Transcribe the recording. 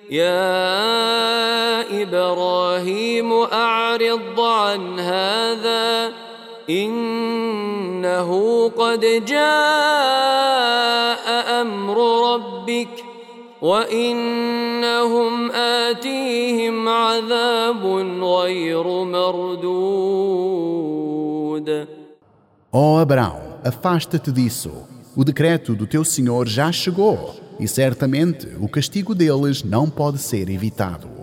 يا إبراهيم أعرض عن هذا إنه قد جاء أمر ربك وإنهم آتيهم عذاب غير مردود. Ó Abraão, afasta-te disso. O decreto do teu Senhor já chegou, e certamente o castigo deles não pode ser evitado.